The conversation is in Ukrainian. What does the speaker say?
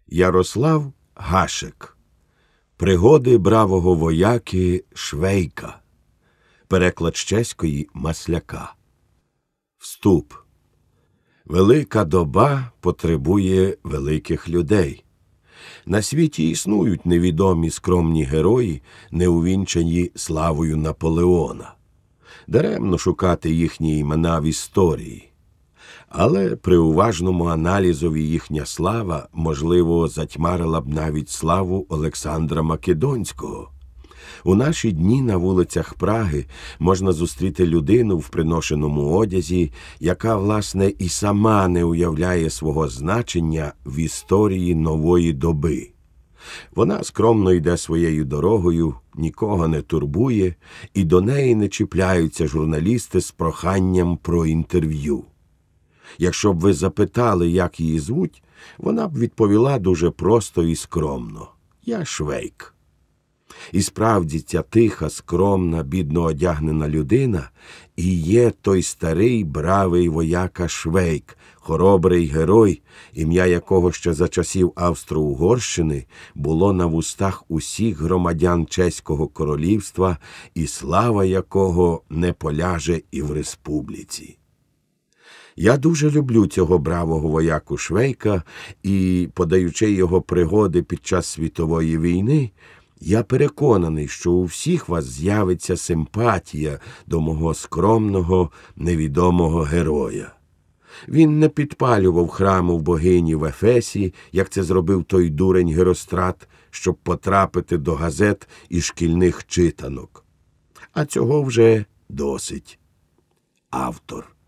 Ярослав Гашек. Пригоди бравого вояки Швейка. Переклад з чеської Масляка. Вступ. Велика доба потребує великих людей. На світі існують невідомі скромні герої, не увінчані славою Наполеона. Даремно шукати їхні імена в історії. Але при уважному аналізові їхня слава, можливо, затьмарила б навіть славу Олександра Македонського. У наші дні на вулицях Праги можна зустріти людину в приношеному одязі, яка, власне, і сама не уявляє свого значення в історії нової доби. Вона скромно йде своєю дорогою, нікого не турбує, і до неї не чіпляються журналісти з проханням про інтерв'ю. Якщо б ви запитали, як її звуть, вона б відповіла дуже просто і скромно: «Я Швейк». І справді ця тиха, скромна, бідно одягнена людина і є той старий бравий вояка Швейк, хоробрий герой, ім'я якого ще за часів Австро-Угорщини було на вустах усіх громадян Чеського королівства і слава якого не поляже і в республіці. Я дуже люблю цього бравого вояку Швейка і, подаючи його пригоди під час світової війни, я переконаний, що у всіх вас з'явиться симпатія до мого скромного, невідомого героя. Він не підпалював храму в богині в Ефесі, як це зробив той дурень Герострат, щоб потрапити до газет і шкільних читанок. А цього вже досить. Автор.